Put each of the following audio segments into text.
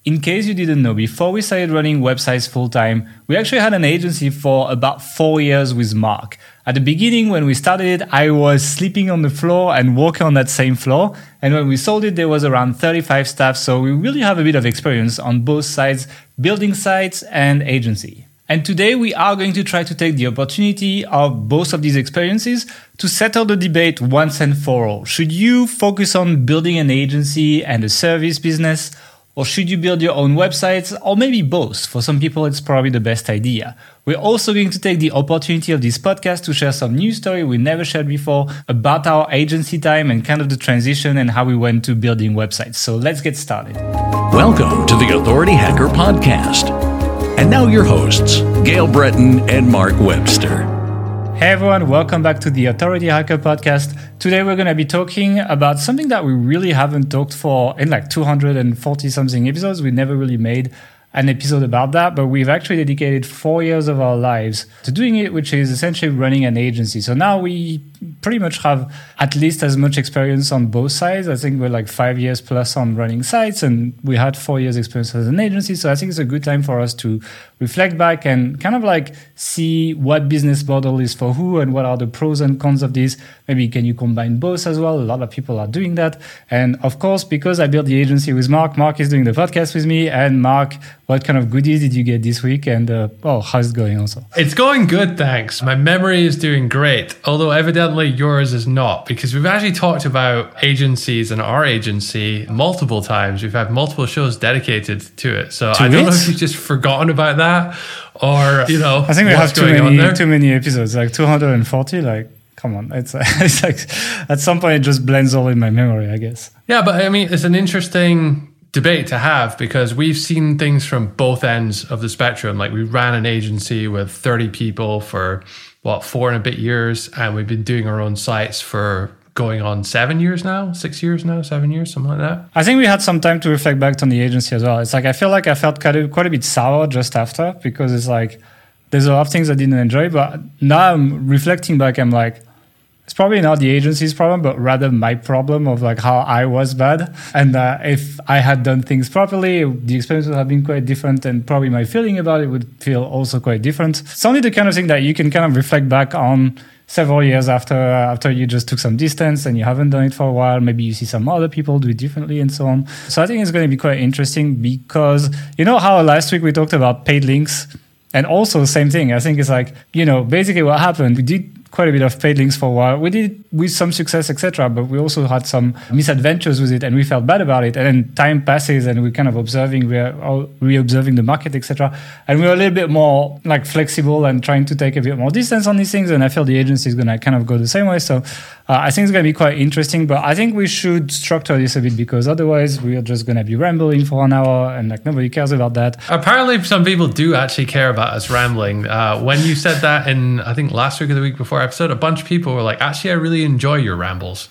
in case you didn't know, before we started running websites full-time, we actually had an agency for about 4 years with Mark. At the beginning, when we started it, I was sleeping on the floor and working on that same floor. And when we sold it, there was around 35 staff. So we really have a bit of experience on both sides, building sites and agency. And today we are going to try to take the opportunity of both of these experiences to settle the debate once and for all. Should you focus on building an agency and a service business, or should you build your own websites, or maybe both? For some people, it's probably the best idea. We're also going to take the opportunity of this podcast to share some news story we never shared before about our agency time and kind of the transition and how we went to building websites. So let's get started. Welcome to the Authority Hacker Podcast. And now your hosts, Gail Breton and Mark Webster. Hey everyone, welcome back to the Authority Hacker Podcast. Today we're going to be talking about something that we really haven't talked for in like 240 something episodes. We never really made an episode about that, but we've actually dedicated 4 years of our lives to doing it, which is essentially running an agency. So now we pretty much have at least as much experience on both sides. I think we're like 5 years plus on running sites, and we had 4 years experience as an agency. So I think it's a good time for us to reflect back and kind of like see what business model is for who and what are the pros and cons of this. Maybe can you combine both as well? A lot of people are doing that. And of course, because I built the agency with Mark is doing the podcast with me. And Mark, what kind of goodies did you get this week? And how's it going also? It's going good, thanks. My memory is doing great, although evidently yours is not, because we've actually talked about agencies and our agency multiple times. We've had multiple shows dedicated to it. So I don't know if you've just forgotten about that or, I think we have too many episodes, like 240, like, come on. It's like at some point it just blends all in my memory, I guess. Yeah, but I mean, it's an interesting debate to have because we've seen things from both ends of the spectrum. Like we ran an agency with 30 people for 4 and a bit years, and we've been doing our own sites for going on 7 years now, 6 years now, 7 years, something like that. I think we had some time to reflect back on the agency as well. It's like I feel like I felt quite a bit sour just after, because it's like there's a lot of things I didn't enjoy, but now I'm reflecting back, I'm like, it's probably not the agency's problem, but rather my problem of like how I was bad. And if I had done things properly, the experience would have been quite different, and probably my feeling about it would feel also quite different. It's only the kind of thing that you can kind of reflect back on several years after you just took some distance and you haven't done it for a while. Maybe you see some other people do it differently and so on. So I think it's going to be quite interesting, because you know how last week we talked about paid links, and also same thing. I think it's like, basically what happened, we did quite a bit of paid links for a while. We did it with some success, etc., but we also had some misadventures with it, and we felt bad about it. And then time passes, and we're kind of re-observing the market, etc. And we're a little bit more like flexible and trying to take a bit more distance on these things. And I feel the agency is going to kind of go the same way. So I think it's going to be quite interesting. But I think we should structure this a bit, because otherwise we are just going to be rambling for an hour, and like nobody cares about that. Apparently, some people do actually care about us rambling. When you said that in, I think last week or the week before episode, a bunch of people were like, actually, I really enjoy your rambles.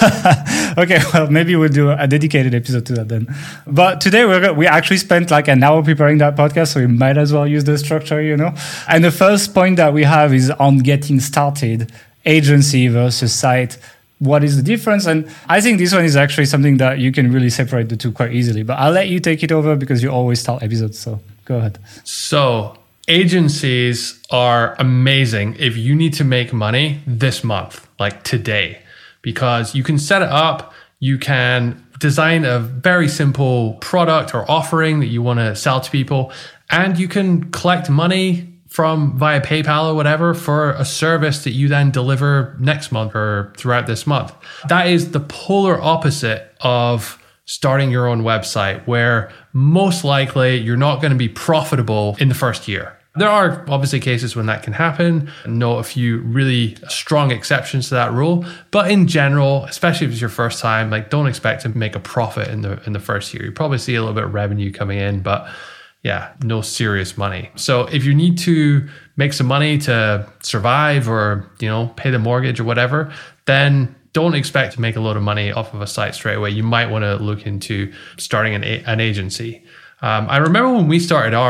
Okay, well, maybe we'll do a dedicated episode to that then. But today we actually spent like an hour preparing that podcast, so we might as well use the structure, And the first point that we have is on getting started, agency versus site. What is the difference? And I think this one is actually something that you can really separate the two quite easily. But I'll let you take it over, because you always start episodes, so go ahead. So agencies are amazing if you need to make money this month, like today, because you can set it up, you can design a very simple product or offering that you want to sell to people, and you can collect money via PayPal or whatever for a service that you then deliver next month or throughout this month. That is the polar opposite of starting your own website, where most likely you're not going to be profitable in the first year. There are obviously cases when that can happen. I know a few really strong exceptions to that rule, but in general, especially if it's your first time, like don't expect to make a profit in the first year. You probably see a little bit of revenue coming in, but yeah, no serious money. So if you need to make some money to survive or, pay the mortgage or whatever, then don't expect to make a lot of money off of a site straight away. You might want to look into starting an agency. I remember when we started our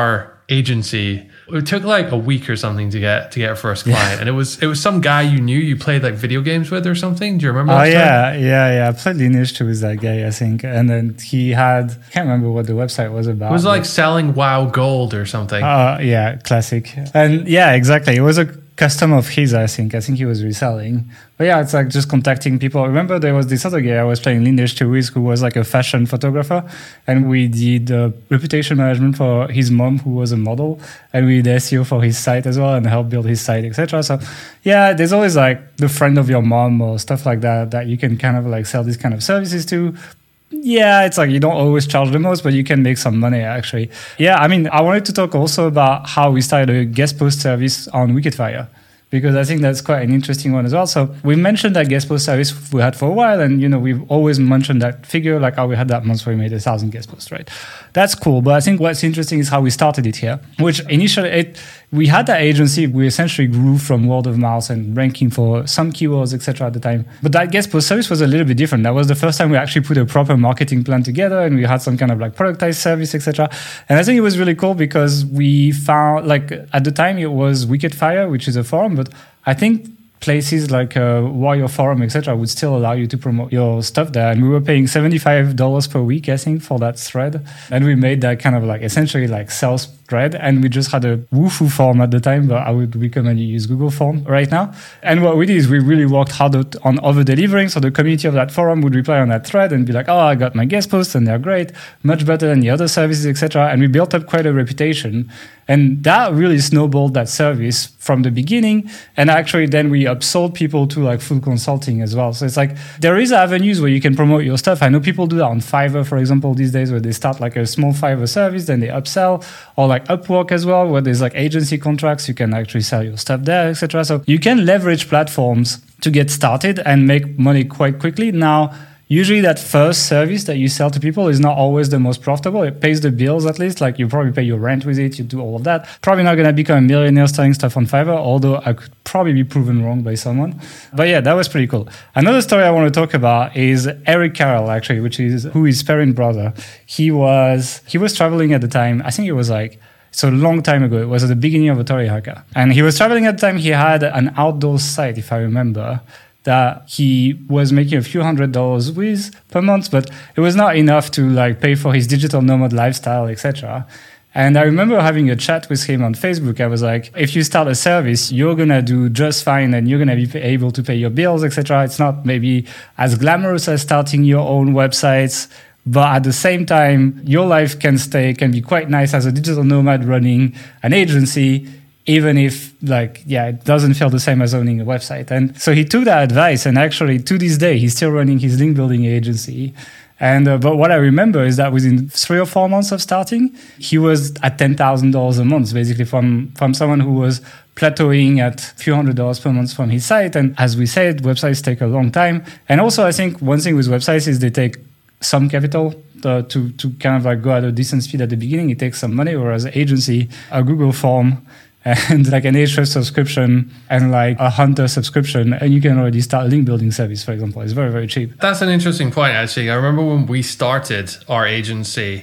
agency, it took like a week or something to get our first client, and it was some guy you knew, you played like video games with or something. Do you remember? Oh yeah. I played Lineage 2 with that guy, I think, and then he had, I can't remember what the website was about. It was like selling WoW Gold or something. Yeah, classic. And yeah, exactly. It was a custom of his, I think. I think he was reselling. But yeah, it's like just contacting people. I remember there was this other guy I was playing Lineage 2 with who was like a fashion photographer. And we did reputation management for his mom, who was a model. And we did SEO for his site as well and helped build his site, etc. So yeah, there's always like the friend of your mom or stuff like that you can kind of like sell these kind of services to. Yeah, it's like you don't always charge the most, but you can make some money actually. Yeah, I mean, I wanted to talk also about how we started a guest post service on Wikidfire, because I think that's quite an interesting one as well. So we mentioned that guest post service we had for a while, and we've always mentioned that figure, like how we had that month where we made 1,000 guest posts, right? That's cool, but I think what's interesting is how we started it here, which initially we had that agency. We essentially grew from word of mouth and ranking for some keywords, etc. at the time. But that guest post service was a little bit different. That was the first time we actually put a proper marketing plan together, and we had some kind of like productized service, etc. And I think it was really cool because we found, like at the time it was Wikidfire, which is a forum, but I think places like Warrior Forum, etc., would still allow you to promote your stuff there. And we were paying $75 per week, I think, for that thread. And we made that kind of like essentially like sales thread. And we just had a Wufoo form at the time, but I would recommend you use Google Form right now. And what we did is we really worked hard on over-delivering. So the community of that forum would reply on that thread and be like, oh, I got my guest posts and they're great, much better than the other services, etc. And we built up quite a reputation. And that really snowballed that service from the beginning. And actually then we upsold people to like full consulting as well. So it's like there is avenues where you can promote your stuff. I know people do that on Fiverr, for example, these days, where they start like a small Fiverr service, then they upsell, or like Upwork as well, where there's like agency contracts, you can actually sell your stuff there, etc. So you can leverage platforms to get started and make money quite quickly. Now, usually that first service that you sell to people is not always the most profitable. It pays the bills at least. Like you probably pay your rent with it. You do all of that. Probably not going to become a millionaire selling stuff on Fiverr, although I could probably be proven wrong by someone. But yeah, that was pretty cool. Another story I want to talk about is Eric Carroll, actually, who is Perrin brother. He was traveling at the time. I think it was like, so a long time ago. It was at the beginning of Authority Hacker. And he was traveling at the time. He had an outdoor site, if I remember, that he was making a few $100s with per month, but it was not enough to like pay for his digital nomad lifestyle, etc. And I remember having a chat with him on Facebook. I was like, if you start a service, you're going to do just fine and you're going to be able to pay your bills, etc. It's not maybe as glamorous as starting your own websites, but at the same time, your life can be quite nice as a digital nomad running an agency, even if it doesn't feel the same as owning a website. And so he took that advice, and actually to this day, he's still running his link building agency. And but what I remember is that within 3 or 4 months of starting, he was at $10,000 a month, basically from someone who was plateauing at a few $100s per month from his site. And as we said, websites take a long time. And also I think one thing with websites is they take some capital to kind of like go at a decent speed at the beginning. It takes some money, whereas agency, a Google form, and like an Ahrefs subscription and like a Hunter subscription, and you can already start a link building service, for example. It's very, very cheap. That's an interesting point, actually. I remember when we started our agency,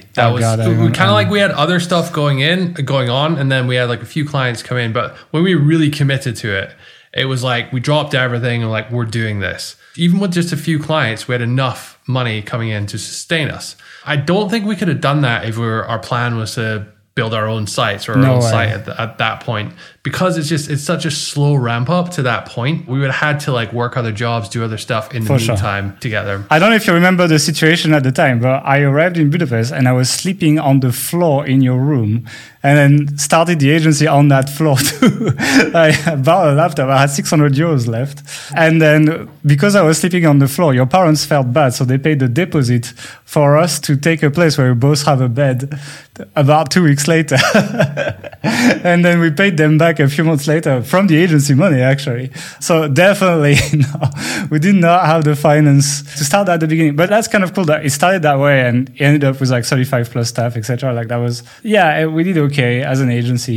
we had other stuff going on, and then we had like a few clients come in. But when we really committed to it, it was like we dropped everything and like, we're doing this. Even with just a few clients, we had enough money coming in to sustain us. I don't think we could have done that if our plan was to build our own sites or our own site at that point, because it's such a slow ramp up to that point. We would have had to like work other jobs, do other stuff in the meantime together. I don't know if you remember the situation at the time, but I arrived in Budapest and I was sleeping on the floor in your room, and then started the agency on that floor too. I bought a laptop. I had 600 euros left. And then because I was sleeping on the floor, your parents felt bad. So they paid the deposit for us to take a place where we both have a bed about 2 weeks later. And then we paid them back a few months later from the agency money, actually. So definitely, no, we did not have the finance to start at the beginning. But that's kind of cool that it started that way and ended up with like 35 plus staff, etc. Like that was, we did okay as an agency.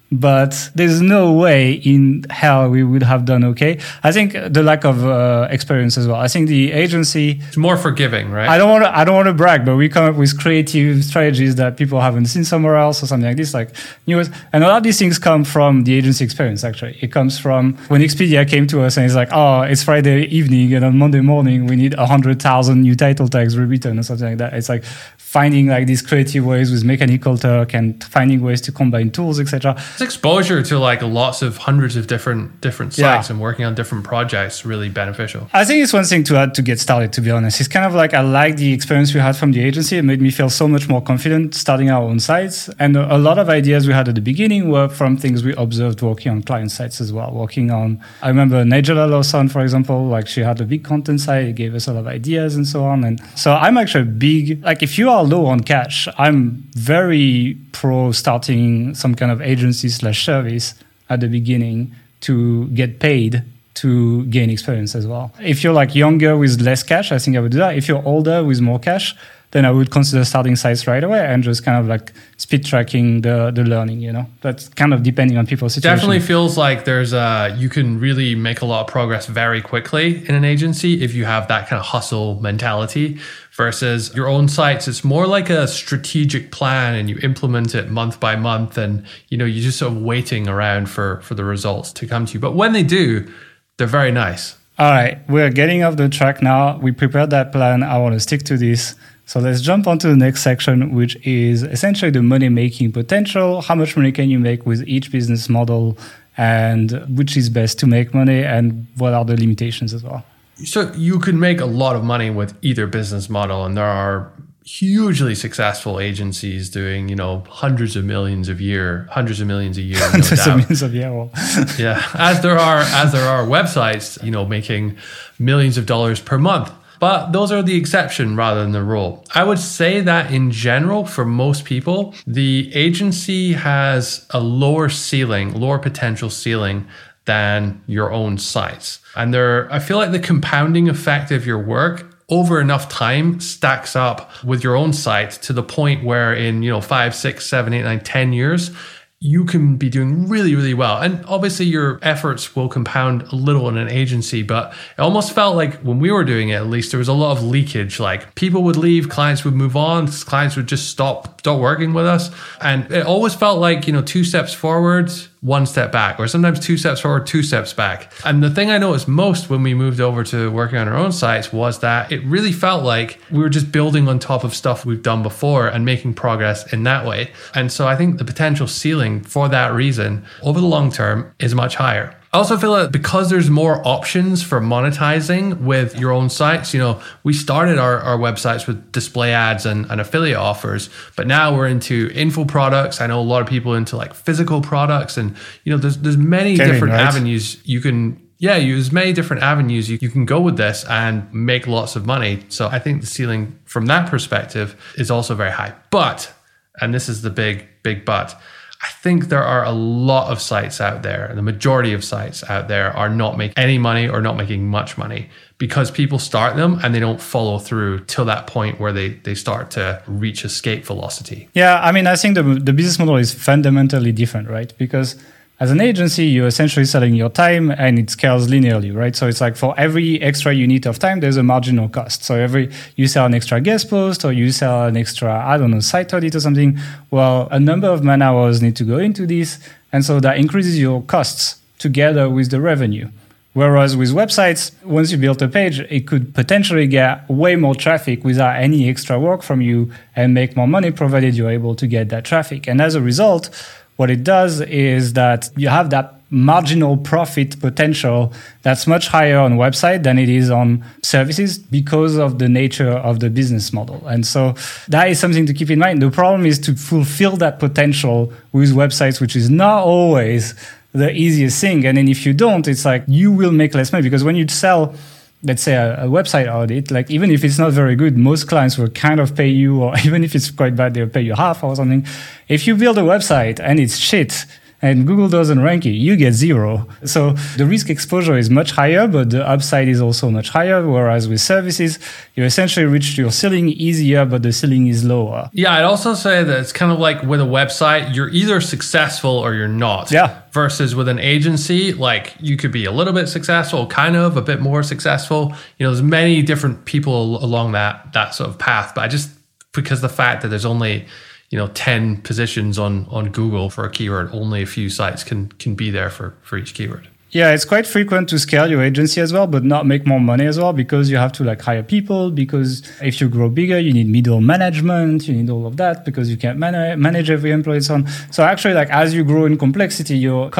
but there's no way in hell we would have done okay. I think the lack of experience as well. I think the agency, It's more forgiving, right? I don't want to brag, but we come up with creative strategies that people haven't seen somewhere else or something like this, like news. And a lot of these things come from the agency experience, actually. It comes from when Expedia came to us and it's like, oh, it's Friday evening and on Monday morning we need 100,000 new title tags rewritten or something like that. It's like finding like these creative ways with Mechanical Turk and finding ways to combine tools, etc. It's exposure to like lots of hundreds of different sites and working on different projects really beneficial. I think it's one thing to add to get started, to be honest. It's kind of like I like the experience we had from the agency. It made me feel so much more confident starting our own sites. And a lot of ideas we had at the beginning were from things we observed working on client sites as well. I remember Nigella Lawson, for example, like she had a big content site. It gave us a lot of ideas and so on. And so I'm actually big, like if you are low on cash, I'm very pro starting some kind of agency/service at the beginning to get paid to gain experience as well. If you're like younger with less cash, I think I would do that. If you're older with more cash, then I would consider starting sites right away and just kind of like speed tracking the learning, you know. That's kind of depending on people's situation. Definitely feels like you can really make a lot of progress very quickly in an agency if you have that kind of hustle mentality versus your own sites. It's more like a strategic plan and you implement it month by month and, you know, you're just sort of waiting around for the results to come to you. But when they do, they're very nice. All right, we're getting off the track now. We prepared that plan. I want to stick to this. So let's jump on to the next section, which is essentially the money-making potential. How much money can you make with each business model and which is best to make money and what are the limitations as well? So you can make a lot of money with either business model, and there are hugely successful agencies doing, you know, hundreds of millions a year, no doubt. Hundreds of millions of years. Yeah, as there are websites, you know, making millions of dollars per month. But those are the exception rather than the rule. I would say that in general, for most people, the agency has a lower potential ceiling than your own sites. And I feel like the compounding effect of your work over enough time stacks up with your own site to the point where in, you know, 5, 6, 7, 8, 9, 10 years, you can be doing really, really well. And obviously your efforts will compound a little in an agency, but it almost felt like when we were doing it, at least there was a lot of leakage. Like people would leave, clients would move on, clients would just stop working with us. And it always felt like, you know, 2 steps forward, 1 step back, or sometimes 2 steps forward, 2 steps back. And the thing I noticed most when we moved over to working on our own sites was that it really felt like we were just building on top of stuff we've done before and making progress in that way. And so I think the potential ceiling for that reason over the long term is much higher. I also feel that because there's more options for monetizing with your own sites, you know, we started our websites with display ads and affiliate offers, but now we're into info products. I know a lot of people into like physical products and, you know, there's many different avenues you can, there's many different avenues you can go with this and make lots of money. So I think the ceiling from that perspective is also very high. But, and this is the big but, I think there are a lot of sites out there, and the majority of sites out there are not making any money or not making much money because people start them and they don't follow through till that point where they start to reach escape velocity. Yeah, I mean, I think the business model is fundamentally different, right? Because as an agency, you're essentially selling your time and it scales linearly, right? So it's like for every extra unit of time, there's a marginal cost. So you sell an extra guest post or you sell an extra, site audit or something. Well, a number of man hours need to go into this. And so that increases your costs together with the revenue. Whereas with websites, once you build a page, it could potentially get way more traffic without any extra work from you and make more money provided you're able to get that traffic. And as a result, what it does is that you have that marginal profit potential that's much higher on website than it is on services because of the nature of the business model. And so that is something to keep in mind. The problem is to fulfill that potential with websites, which is not always the easiest thing. And then if you don't, it's like you will make less money because when you sell, let's say a website audit, like even if it's not very good, most clients will kind of pay you, or even if it's quite bad, they'll pay you half or something. If you build a website and it's shit, and Google doesn't rank you get 0. So the risk exposure is much higher, but the upside is also much higher. Whereas with services, you essentially reach your ceiling easier, but the ceiling is lower. Yeah, I'd also say that it's kind of like with a website, you're either successful or you're not. Yeah. Versus with an agency, like you could be a little bit successful, kind of a bit more successful. There's many different people along that sort of path. But because the fact that there's only 10 positions on Google for a keyword, only a few sites can be there for each keyword. Yeah, it's quite frequent to scale your agency as well, but not make more money as well, because you have to hire people, because if you grow bigger, you need middle management, you need all of that, because you can't manage every employee and so on. So actually, as you grow in complexity, your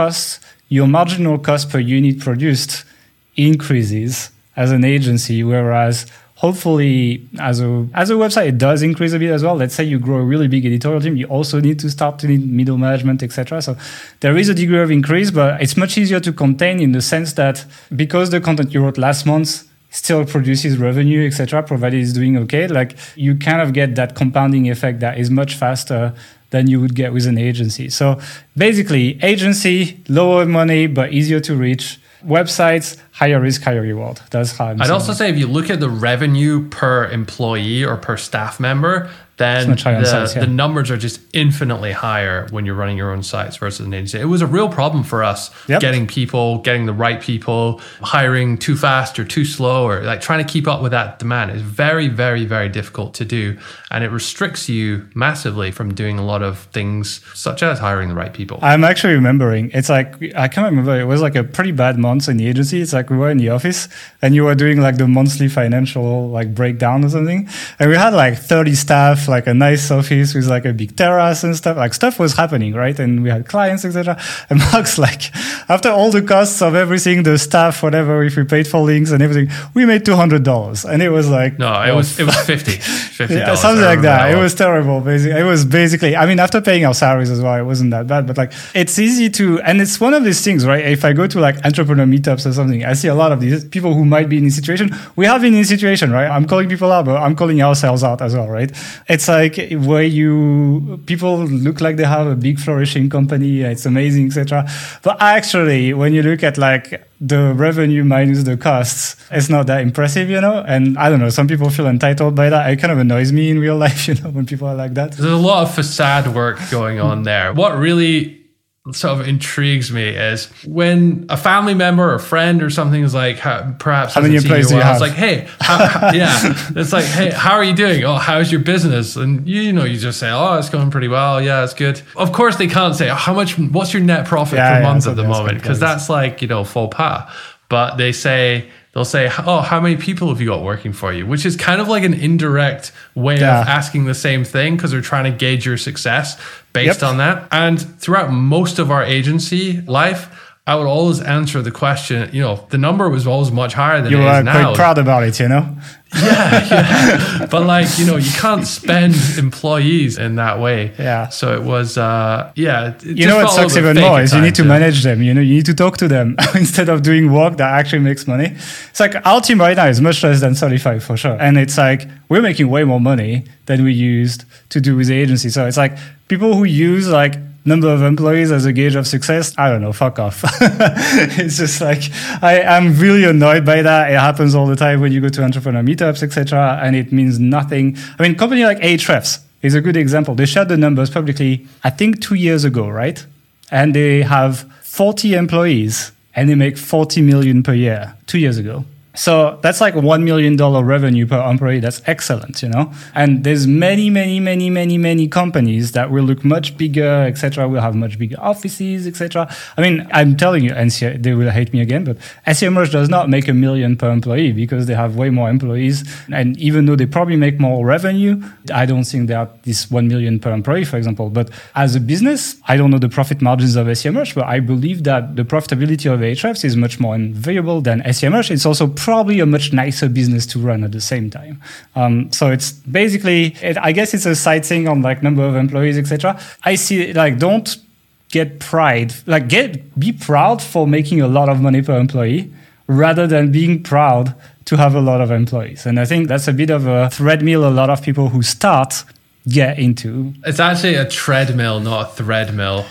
marginal cost per unit produced increases as an agency, whereas hopefully, as a website, it does increase a bit as well. Let's say you grow a really big editorial team, you also need to need middle management, etc. So there is a degree of increase, but it's much easier to contain in the sense that because the content you wrote last month still produces revenue, etc., provided it's doing okay, you kind of get that compounding effect that is much faster than you would get with an agency. So basically, agency, lower money, but easier to reach. Websites, higher risk, higher reward. That's how I'm I'd also say if you look at the revenue per employee or per staff member, then the numbers are just infinitely higher when you're running your own sites versus an agency. It was a real problem for us getting the right people, hiring too fast or too slow, or trying to keep up with that demand is very, very, very difficult to do. And it restricts you massively from doing a lot of things such as hiring the right people. I'm actually remembering, it's I can't remember, it was a pretty bad month in the agency. It's we were in the office and you were doing the monthly financial breakdown or something. And we had 30 staff, a nice office with a big terrace and stuff. Stuff was happening, right? And we had clients, etc. And Mark's after all the costs of everything, the staff, whatever, if we paid for links and everything, we made $200. And it was no, it was $50. Yeah, something like that. It was terrible. Basically, it was basically, after paying our salaries as well, it wasn't that bad. But it's easy to, and it's one of these things, right? If I go to entrepreneur meetups or something, I see a lot of these people who might be in this situation. We have been in this situation, right? I'm calling people out, but I'm calling ourselves out as well, right? It's where people look like they have a big flourishing company, it's amazing, etc. But actually, when you look at the revenue minus the costs, it's not that impressive, And I don't know, some people feel entitled by that. It kind of annoys me in real life, when people are like that. There's a lot of facade work going on there. What really sort of intrigues me is when a family member or friend or something is perhaps how many employees do you have? It's hey, it's hey, how are you doing? Oh, how's your business? And you just say, oh, it's going pretty well. Yeah, it's good. Of course, they can't say what's your net profit per month at the moment, because that's faux pas. But they'll say, oh, how many people have you got working for you? Which is kind of an indirect way of asking the same thing, because they're trying to gauge your success based on that. And throughout most of our agency life, I would always answer the question, the number was always much higher than it is now. You were quite proud about it, Yeah. But you can't spend employees in that way. Yeah. So it was, what sucks even more is you need to manage them. You need to talk to them instead of doing work that actually makes money. It's our team right now is much less than 35 for sure. And it's we're making way more money than we used to do with the agency. So it's people who use number of employees as a gauge of success, I don't know, fuck off. It's just I'm really annoyed by that. It happens all the time when you go to entrepreneur meetups, etc., and it means nothing. Company like Ahrefs is a good example. They shared the numbers publicly, I think 2 years ago, right? And they have 40 employees and they make 40 million per year 2 years ago. So that's $1 million revenue per employee. That's excellent, And there's many companies that will look much bigger, etc. Will have much bigger offices, etc. I'm telling you, and they will hate me again, but SEMrush does not make $1 million per employee because they have way more employees. And even though they probably make more revenue, I don't think they are this $1 million per employee, for example. But as a business, I don't know the profit margins of SEMrush, but I believe that the profitability of Ahrefs is much more variable than SEMrush. It's also probably a much nicer business to run at the same time. So it's basically, I guess it's a side thing on number of employees, etc. I see don't get pride, be proud for making a lot of money per employee rather than being proud to have a lot of employees. And I think that's a bit of a treadmill a lot of people who start get into. It's actually a treadmill, not a threadmill.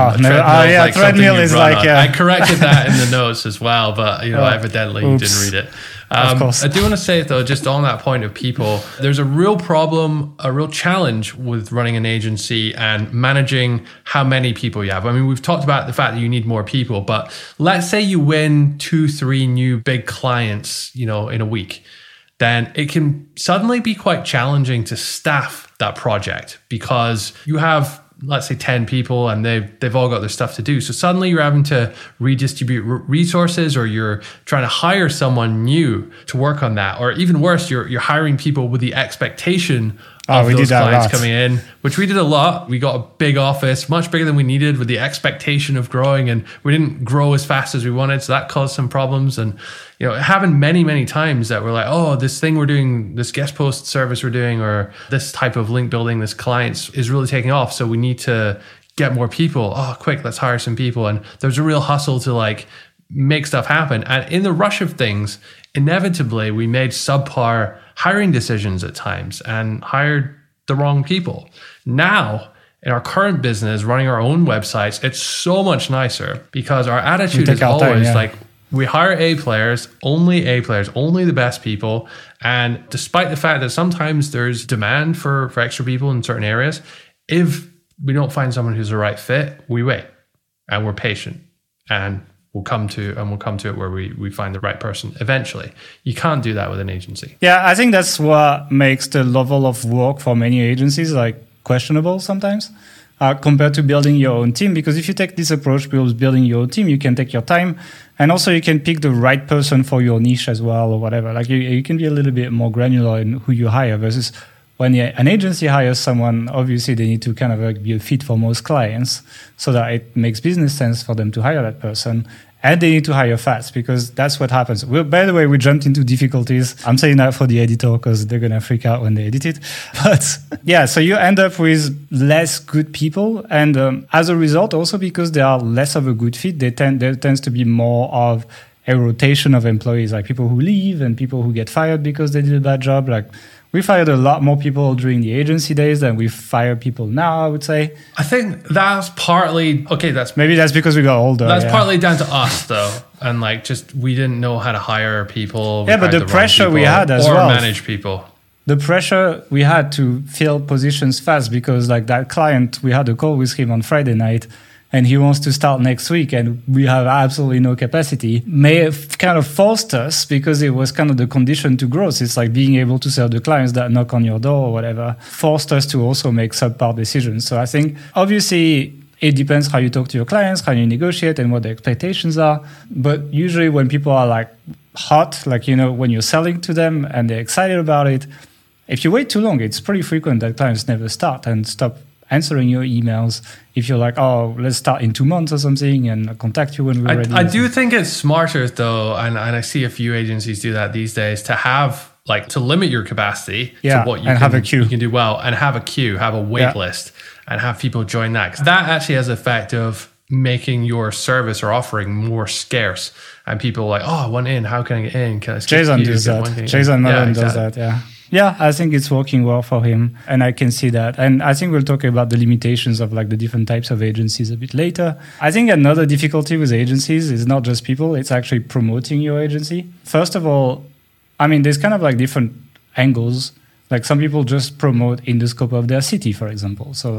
Treadmill is like I corrected that in the notes as well, but evidently you didn't read it. Of course. I do want to say though, just on that point of people, there's a real problem, a real challenge with running an agency and managing how many people you have. I mean, we've talked about the fact that you need more people, but let's say you win 2-3 new big clients, in a week. Then it can suddenly be quite challenging to staff that project because you have, let's say, 10 people and they've all got their stuff to do. So suddenly you're having to redistribute resources, or you're trying to hire someone new to work on that. Or even worse, you're hiring people with the expectation of those clients coming in, which we did a lot. We got a big office, much bigger than we needed, with the expectation of growing, and we didn't grow as fast as we wanted. So that caused some problems. And, it happened many, many times that we're like, oh, this thing we're doing, this guest post service we're doing, or this type of link building, this clients is really taking off. So we need to get more people. Oh, quick, let's hire some people. And there's a real hustle to make stuff happen. And in the rush of things, inevitably we made subpar hiring decisions at times and hired the wrong people. Now, in our current business, running our own websites, it's so much nicer because our attitude is always we hire A players, only the best people. And despite the fact that sometimes there's demand for extra people in certain areas, if we don't find someone who's the right fit, we wait and we're patient, and we'll come to it where we find the right person eventually. You can't do that with an agency. Yeah, I think that's what makes the level of work for many agencies questionable sometimes. Compared to building your own team. Because if you take this approach, building your own team, you can take your time, and also you can pick the right person for your niche as well, or whatever. You can be a little bit more granular in who you hire, versus when an agency hires someone, obviously they need to kind of be a fit for most clients so that it makes business sense for them to hire that person. And they need to hire fast, because that's what happens. By the way, we jumped into difficulties. I'm saying that for the editor because they're going to freak out when they edit it. But yeah, so you end up with less good people. And as a result, also because they are less of a good fit, there tends to be more of a rotation of employees, like people who leave and people who get fired because they did a bad job. We fired a lot more people during the agency days than we fire people now, I would say. I think that's partly, maybe that's because we got older. That's partly down to us, though. And we didn't know how to hire people. But the pressure we had as well. Or manage people. The pressure we had to fill positions fast, because that client, we had a call with him on Friday night, and he wants to start next week, and we have absolutely no capacity, may have kind of forced us, because it was kind of the condition to growth. It's like being able to serve the clients that knock on your door or whatever, forced us to also make subpar decisions. So I think, obviously, it depends how you talk to your clients, how you negotiate, and what the expectations are. But usually when people are hot, when you're selling to them and they're excited about it, if you wait too long, it's pretty frequent that clients never start and stop answering your emails. If you're like, oh, let's start in 2 months or something, and I'll contact you when we're ready. I do think it's smarter, though, and I see a few agencies do that these days, to have to limit your capacity to what you have a queue. You can do well, and have a queue, have a wait list, and have people join that. 'Cause that actually has the effect of making your service or offering more scarce, and people are like, oh, I want in, how can I get in? Can I Jason does that. Jason Mullen does that, yeah. Yeah, I think it's working well for him, and I can see that. And I think we'll talk about the limitations of the different types of agencies a bit later. I think another difficulty with agencies is not just people, it's actually promoting your agency. First of all, there's kind of different angles. Some people just promote in the scope of their city, for example. So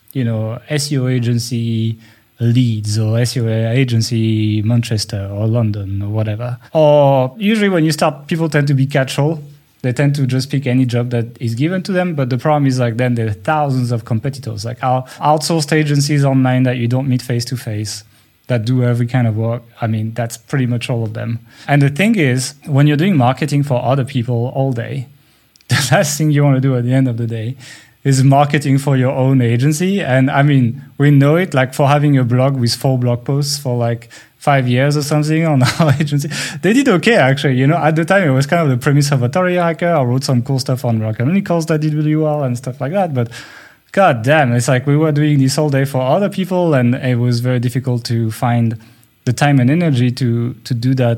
SEO agency Leeds, or SEO agency Manchester or London or whatever. Or usually when you start, people tend to be catch-all. They tend to just pick any job that is given to them. But the problem is then there are thousands of competitors, outsourced agencies online that you don't meet face-to-face, that do every kind of work. That's pretty much all of them. And the thing is, when you're doing marketing for other people all day, the last thing you want to do at the end of the day is marketing for your own agency. And we know it, for having a blog with 4 blog posts for 5 years or something on our agency. They did okay, actually. At the time, it was kind of the premise of Authority Hacker. I wrote some cool stuff on Rock Canonicals that did really well and stuff like that. But god damn, it's we were doing this all day for other people, and it was very difficult to find the time and energy to do that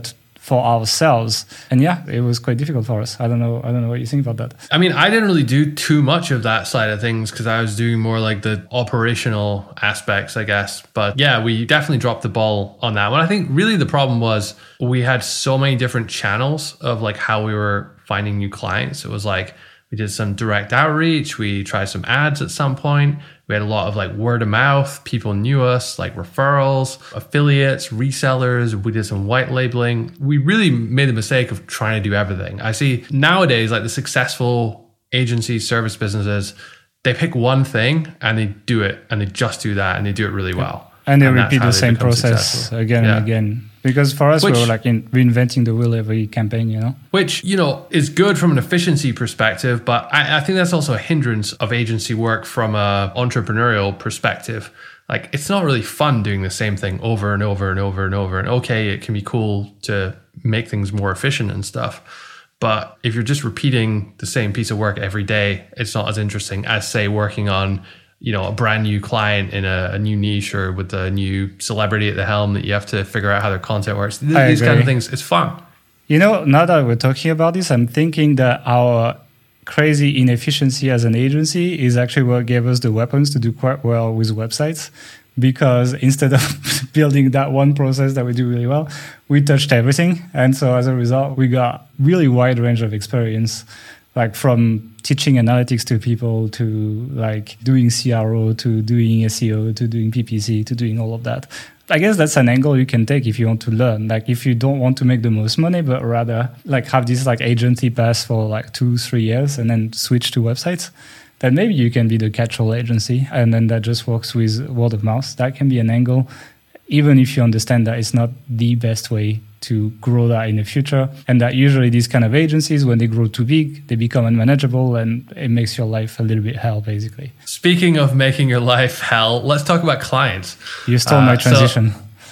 for ourselves. And yeah, it was quite difficult for us. I don't know what you think about that. I mean, I didn't really do too much of that side of things because I was doing more like the operational aspects, I guess. But yeah, we definitely dropped the ball on that one. I think really the problem was we had so many different channels of like how we were finding new clients. It was like we did some direct outreach. We tried some ads at some point. We had a lot of like word of mouth. People knew us, like referrals, affiliates, resellers. We did some white labeling. We really made the mistake of trying to do everything. I see nowadays, like the successful agency service businesses, they pick one thing and they do it, and they just do that, and they do it really well. And they repeat the same process again and again. Because for us, we were like reinventing the wheel every campaign, you know? Which, you know, is good from an efficiency perspective, but I think that's also a hindrance of agency work from an entrepreneurial perspective. Like, it's not really fun doing the same thing over and over and over and over. And okay, it can be cool to make things more efficient and stuff. But if you're just repeating the same piece of work every day, it's not as interesting as, say, working on, you know, a brand new client in a new niche or with a new celebrity at the helm that you have to figure out how their content works. These kind of things, it's fun. You know, now that we're talking about this, I'm thinking that our crazy inefficiency as an agency is actually what gave us the weapons to do quite well with websites. Because instead of building that one process that we do really well, we touched everything. And so as a result, we got really wide range of experience, like from teaching analytics to people to like doing CRO to doing SEO to doing PPC to doing all of that. I guess that's an angle you can take if you want to learn. Like if you don't want to make the most money, but rather like have this like agency pass for like 2-3 years and then switch to websites, then maybe you can be the catch-all agency and then that just works with word of mouth. That can be an angle, even if you understand that it's not the best way to grow that in the future. And that usually these kind of agencies, when they grow too big, they become unmanageable and it makes your life a little bit hell, basically. Speaking of making your life hell, let's talk about clients. You stole my transition.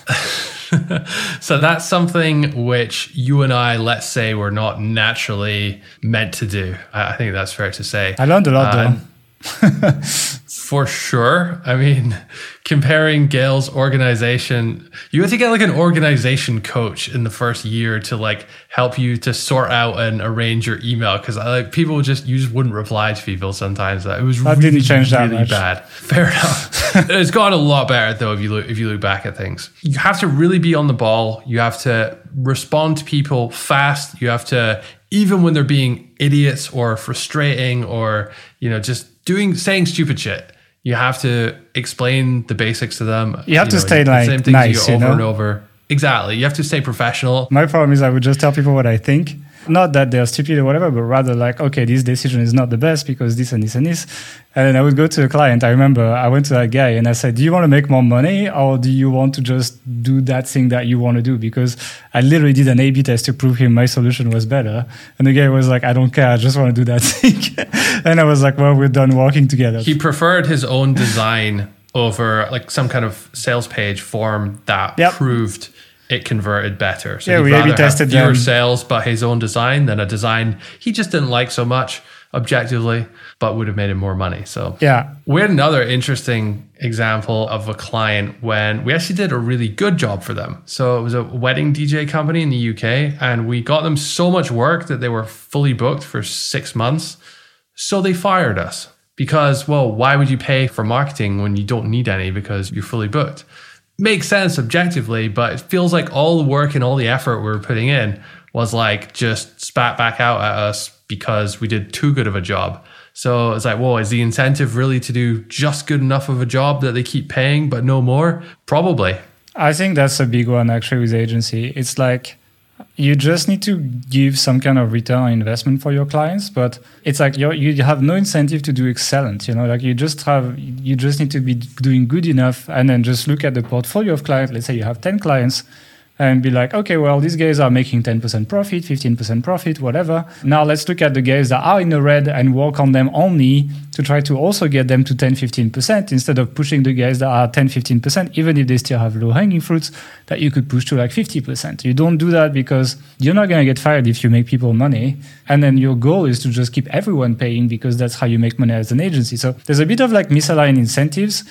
So that's something which you and I, let's say, were not naturally meant to do. I think that's fair to say. I learned a lot though. For sure. I mean, comparing Gail's organization, you have to get like an organization coach in the first year to like help you to sort out and arrange your email, because like people you just wouldn't reply to people sometimes. It was that really, didn't change that really much. Bad. Fair enough. It's gotten a lot better though if you look back at things. You have to really be on the ball. You have to respond to people fast. You have to, even when they're being idiots or frustrating or, you know, just saying stupid shit, you have to explain the basics to them. You have to stay like same things nice, over and over. Exactly. You have to stay professional. My problem is I would just tell people what I think. Not that they're stupid or whatever, but rather like, okay, this decision is not the best because this and this and this. And then I would go to a client. I remember I went to that guy and I said, do you want to make more money or do you want to just do that thing that you want to do? Because I literally did an A/B test to prove him my solution was better. And the guy was like, I don't care. I just want to do that thing. And I was like, well, we're done working together. He preferred his own design over like some kind of sales page form that proved it converted better. So yeah, he'd rather have fewer them. sales by his own design than a design he just didn't like so much objectively, but would have made him more money. So yeah, we had another interesting example of a client when we actually did a really good job for them. So it was a wedding DJ company in the UK, and we got them so much work that they were fully booked for 6 months. So they fired us because, well, why would you pay for marketing when you don't need any because you're fully booked? Makes sense objectively, but it feels like all the work and all the effort we were putting in was like just spat back out at us because we did too good of a job. So it's like, whoa, is the incentive really to do just good enough of a job that they keep paying but no more? Probably. I think that's a big one actually with agency. It's like you just need to give some kind of return on investment for your clients, but it's like you have no incentive to do excellent. You know, like you just need to be doing good enough, and then just look at the portfolio of clients. Let's say you have 10 clients, and be like, okay, well, these guys are making 10% profit, 15% profit, whatever. Now let's look at the guys that are in the red and work on them only to try to also get them to 10-15% instead of pushing the guys that are 10-15%, even if they still have low-hanging fruits that you could push to like 50%. You don't do that because you're not going to get fired if you make people money. And then your goal is to just keep everyone paying because that's how you make money as an agency. So there's a bit of like misaligned incentives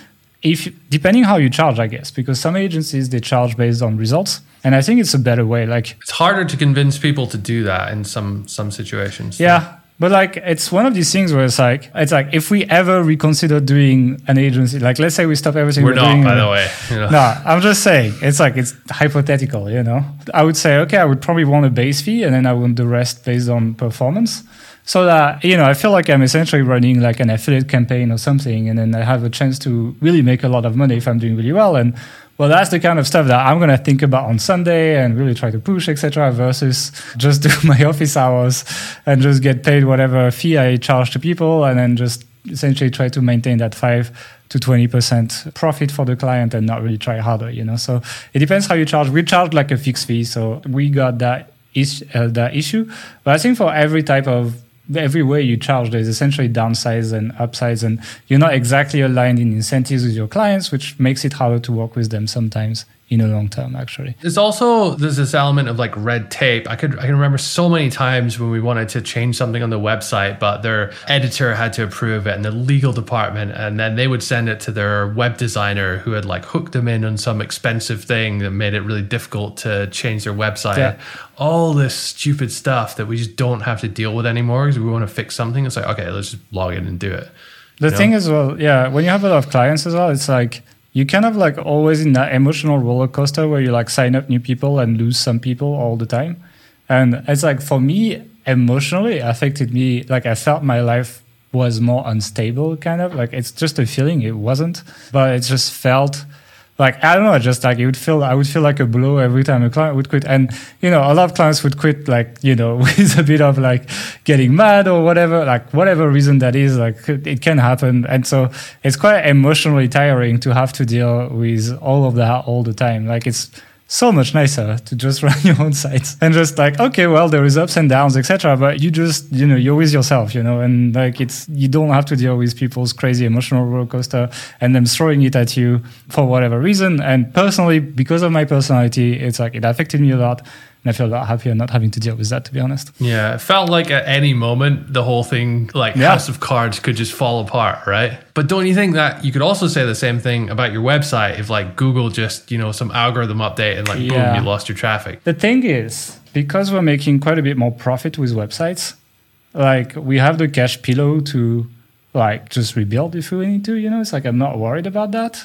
depending how you charge, I guess, because some agencies, they charge based on results. And I think it's a better way. Like, it's harder to convince people to do that in some situations. Yeah. But like, it's one of these things where it's like if we ever reconsider doing an agency, like let's say we stop everything we're not doing, by the way. You know? No, I'm just saying it's hypothetical, you know. I would say, okay, I would probably want a base fee and then I want the rest based on performance. So that, you know, I feel like I'm essentially running like an affiliate campaign or something, and then I have a chance to really make a lot of money if I'm doing really well. And well, that's the kind of stuff that I'm going to think about on Sunday and really try to push, etc., versus just do my office hours and just get paid whatever fee I charge to people, and then just essentially try to maintain that 5 to 20% profit for the client and not really try harder, you know. So it depends how you charge. We charge like a fixed fee, so we got that issue. But I think for every way you charge, there's essentially downsides and upsides, and you're not exactly aligned in incentives with your clients, which makes it harder to work with them sometimes in the long term, actually. There's this element of like red tape. I can remember so many times when we wanted to change something on the website, but their editor had to approve it and the legal department, and then they would send it to their web designer who had like hooked them in on some expensive thing that made it really difficult to change their website. Yeah. All this stupid stuff that we just don't have to deal with anymore because we want to fix something. It's like, okay, let's just log in and do it. The thing as well, yeah, when you have a lot of clients as well, it's like you kind of like always in that emotional roller coaster where you like sign up new people and lose some people all the time. And it's like, for me, emotionally, it affected me. Like, I felt my life was more unstable, kind of like, it's just a feeling. It wasn't, but it just felt like, I don't know, just like I would feel like a blow every time a client would quit. And, you know, a lot of clients would quit, like, you know, with a bit of like getting mad or whatever, like whatever reason that is, like it can happen. And so it's quite emotionally tiring to have to deal with all of that all the time. Like, it's so much nicer to just run your own sites and just like, okay, well, there is ups and downs, etc. But you just, you know, you're with yourself, you know, and like you don't have to deal with people's crazy emotional roller coaster and them throwing it at you for whatever reason. And personally, because of my personality, it's like it affected me a lot. And I feel a lot happier not having to deal with that, to be honest. Yeah, it felt like at any moment, the whole thing, like House of Cards, could just fall apart, right? But don't you think that you could also say the same thing about your website if like Google just, you know, some algorithm update and like, boom, you lost your traffic? The thing is, because we're making quite a bit more profit with websites, like we have the cash pillow to like just rebuild if we need to, you know, it's like I'm not worried about that.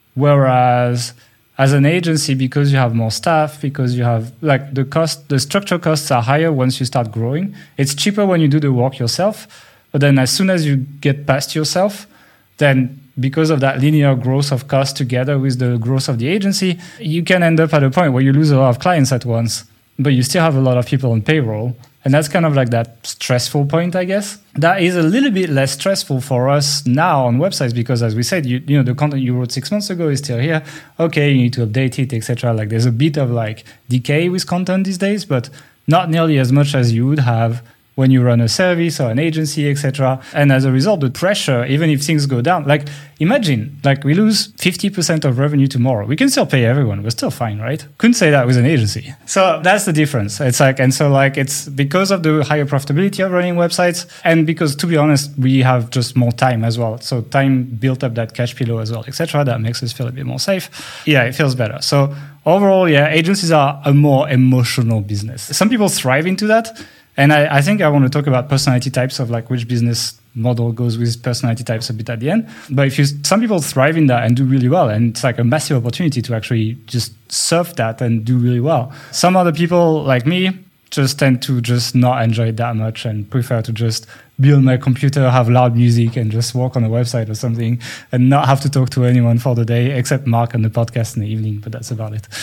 Whereas as an agency, because you have more staff, because you have like the structure costs are higher once you start growing. It's cheaper when you do the work yourself. But then as soon as you get past yourself, then because of that linear growth of cost together with the growth of the agency, you can end up at a point where you lose a lot of clients at once, but you still have a lot of people on payroll. And that's kind of like that stressful point, I guess. That is a little bit less stressful for us now on websites because, as we said, you know, the content you wrote 6 months ago is still here. Okay, you need to update it, etc. Like there's a bit of like decay with content these days, but not nearly as much as you would have when you run a service or an agency, etc. And as a result, the pressure, even if things go down, like imagine, like we lose 50% of revenue tomorrow. We can still pay everyone. We're still fine, right? Couldn't say that with an agency. So that's the difference. It's like, and so like it's because of the higher profitability of running websites and because, to be honest, we have just more time as well. So time built up that cash pillow as well, etc. That makes us feel a bit more safe. Yeah, it feels better. So overall, yeah, agencies are a more emotional business. Some people thrive into that. And I think I want to talk about personality types of like which business model goes with personality types a bit at the end. But some people thrive in that and do really well. And it's like a massive opportunity to actually just surf that and do really well. Some other people like me just tend to just not enjoy it that much and prefer to just be on my computer, have loud music and just work on a website or something and not have to talk to anyone for the day except Mark on the podcast in the evening. But that's about it.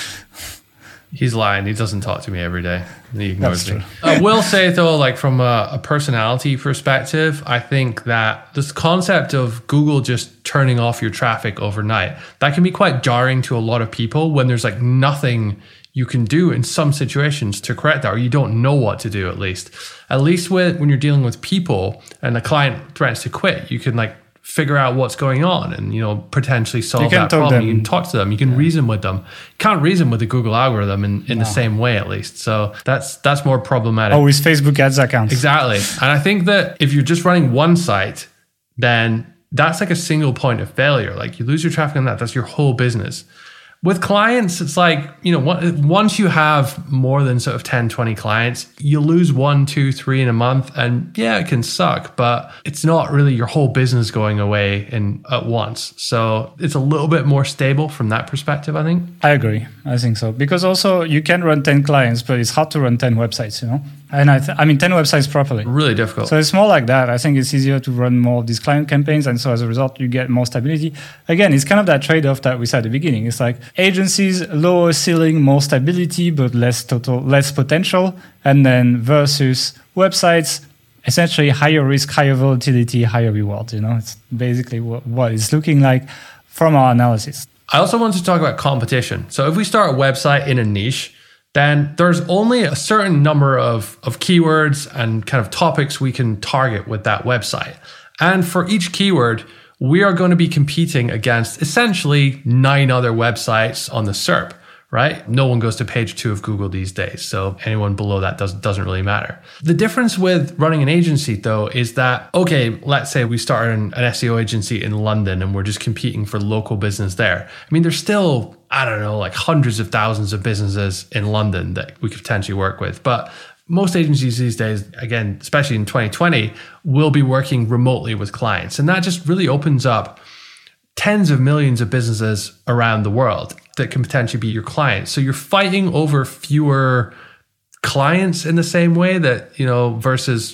He's lying. He doesn't talk to me every day. He ignores me. I will say though, like from a personality perspective, I think that this concept of Google just turning off your traffic overnight, that can be quite jarring to a lot of people when there's like nothing you can do in some situations to correct that, or you don't know what to do at least. At least when you're dealing with people and the client threatens to quit, you can like figure out what's going on and, you know, potentially solve that problem. You can talk to them. You can reason with them. You can't reason with the Google algorithm in the same way, at least. So that's more problematic. Oh, with Facebook ads accounts. Exactly. And I think that if you're just running one site, then that's like a single point of failure. Like you lose your traffic on that, that's your whole business. With clients, it's like, once you have more than sort of 10, 20 clients, you lose 1, 2, 3 in a month. And yeah, it can suck, but it's not really your whole business going away at once. So it's a little bit more stable from that perspective, I think. I agree. I think so. Because also you can run 10 clients, but it's hard to run 10 websites, And 10 websites properly. Really difficult. So it's more like that. I think it's easier to run more of these client campaigns. And so as a result, you get more stability. Again, it's kind of that trade-off that we said at the beginning. It's like agencies, lower ceiling, more stability, but less potential. And then versus websites, essentially higher risk, higher volatility, higher rewards. It's basically what it's looking like from our analysis. I also want to talk about competition. So if we start a website in a niche, then there's only a certain number of keywords and kind of topics we can target with that website. And for each keyword, we are going to be competing against essentially 9 other websites on the SERP, right? No one goes to page 2 of Google these days. So anyone below that doesn't really matter. The difference with running an agency, though, is that, okay, let's say we start an SEO agency in London and we're just competing for local business there. I mean, there's still, I don't know, like hundreds of thousands of businesses in London that we could potentially work with. But most agencies these days, again, especially in 2020, will be working remotely with clients. And that just really opens up tens of millions of businesses around the world that can potentially be your clients. So you're fighting over fewer clients in the same way that, versus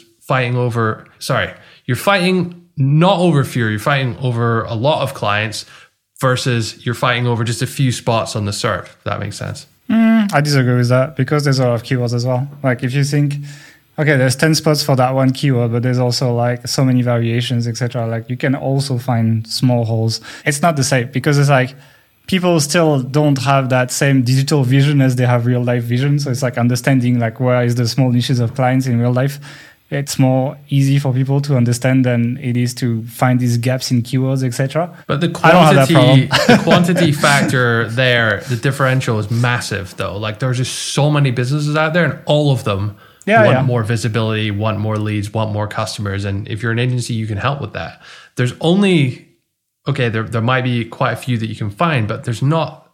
you're fighting not over fewer, you're fighting over a lot of clients versus you're fighting over just a few spots on the SERP, if that makes sense. I disagree with that because there's a lot of keywords as well. Like if you think, okay, there's 10 spots for that one keyword, but there's also like so many variations, etc. Like you can also find small holes. It's not the same because it's like people still don't have that same digital vision as they have real life vision. So it's like understanding like where is the small niches of clients in real life. It's more easy for people to understand than it is to find these gaps in keywords, etc. But the quantity factor there, the differential is massive though. Like there's just so many businesses out there and all of them want more visibility, want more leads, want more customers. And if you're an agency, you can help with that. There's only, there might be quite a few that you can find, but there's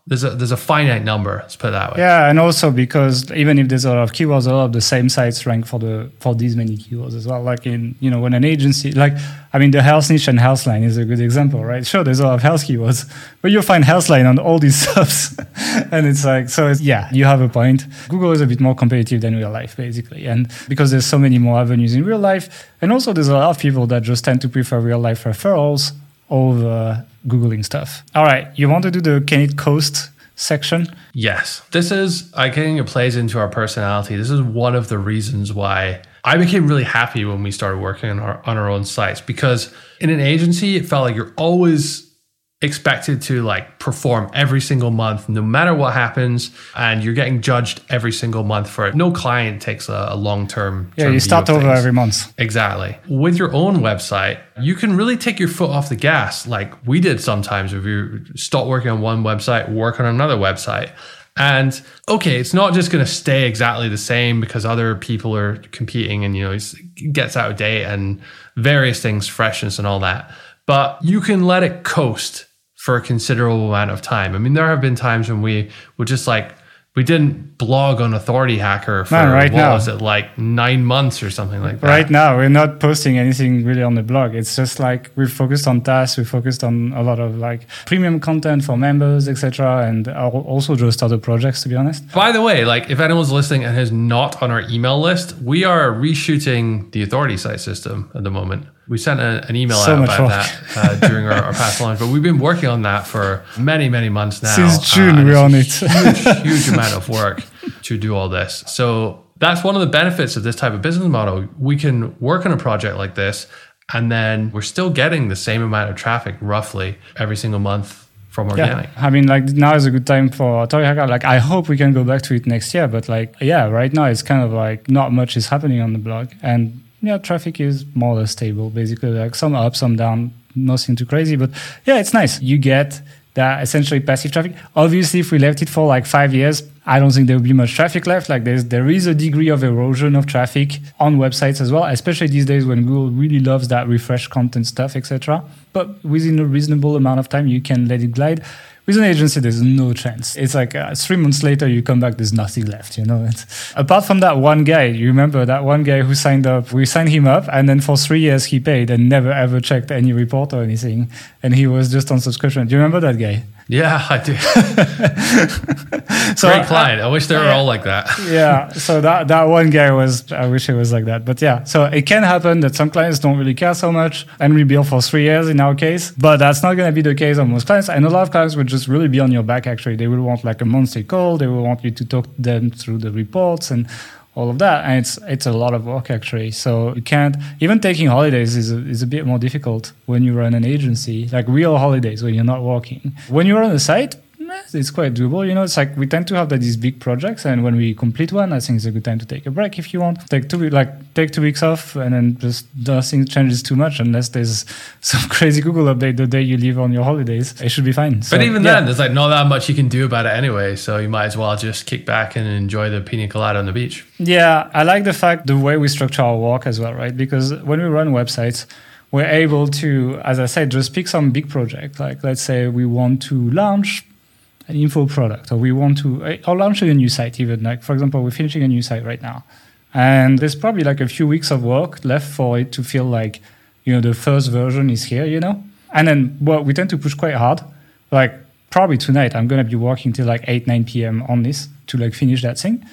a finite number, let's put it that way. Yeah, and also because even if there's a lot of keywords, a lot of the same sites rank for these many keywords as well. Like when an agency, the health niche and Healthline is a good example, right? Sure, there's a lot of health keywords, but you'll find Healthline on all these subs. And it's like, you have a point. Google is a bit more competitive than real life, basically. And because there's so many more avenues in real life, and also there's a lot of people that just tend to prefer real life referrals over Googling stuff. All right, you want to do the Can It Coast section? Yes. This is, I think it plays into our personality. This is one of the reasons why I became really happy when we started working on our own sites, because in an agency, it felt like you're always expected to perform every single month, no matter what happens, and you're getting judged every single month for it. No client takes a long-term. Yeah, you start over every month. Exactly. With your own website, you can really take your foot off the gas, like we did sometimes. If you stop working on one website, work on another website. And okay, it's not just going to stay exactly the same because other people are competing and, it gets out of date and various things, freshness and all that. But you can let it coast for a considerable amount of time. I mean, there have been times when we would just we didn't blog on Authority Hacker for, was it 9 months or something like that? Right now, we're not posting anything really on the blog. It's just we've focused on tasks, we focused on a lot of premium content for members, etc. And also just other projects, to be honest. By the way, if anyone's listening and is not on our email list, we are reshooting the Authority site system at the moment. We sent an email out about that during our past launch, but we've been working on that for many, many months now. Since June, we're on it. Huge amount of work to do all this. So that's one of the benefits of this type of business model. We can work on a project like this, and then we're still getting the same amount of traffic roughly every single month from organic. Yeah. I mean, now is a good time for Authority Hacker. I hope we can go back to it next year, but right now it's kind of not much is happening on the blog. And traffic is more or less stable, basically, some up, some down, nothing too crazy. But it's nice. You get that essentially passive traffic. Obviously, if we left it for like 5 years, I don't think there will be much traffic left. Like there is a degree of erosion of traffic on websites as well, especially these days when Google really loves that refresh content stuff, etc. But within a reasonable amount of time, you can let it glide. With an agency, there's no chance. It's like 3 months later, you come back, there's nothing left, you know. Apart from that one guy, you remember that one guy who signed up? We signed him up, and then for 3 years he paid and never ever checked any report or anything. And he was just on subscription. Do you remember that guy? Yeah, I do. Great client. I wish they were all like that. Yeah. So that one guy I wish he was like that. But yeah, so it can happen that some clients don't really care so much and we bill for 3 years in our case, but that's not going to be the case on most clients. And a lot of clients would just really be on your back, actually. They will want like a monthly call. They will want you to talk to them through the reports and all of that. And it's a lot of work, actually. So you can't, even taking holidays is a bit more difficult when you run an agency, like real holidays when you're not working. When you run a site, it's quite doable. You know, it's like we tend to have these big projects, and when we complete one, I think it's a good time to take a break if you want. Take 2 weeks off, and then just nothing changes too much unless there's some crazy Google update the day you leave on your holidays. It should be fine. So, but even then, there's like not that much you can do about it anyway. So you might as well just kick back and enjoy the pina colada on the beach. Yeah, I like the way we structure our work as well, right? Because when we run websites, we're able to, as I said, just pick some big project. Like let's say we want to launch an info product, or we want to launch a new site even. Like, for example, we're finishing a new site right now. And there's probably like a few weeks of work left for it to feel like, you know, the first version is here, you know? And then we tend to push quite hard. Like probably tonight, I'm going to be working till like 8, 9 p.m. on this to like finish that thing.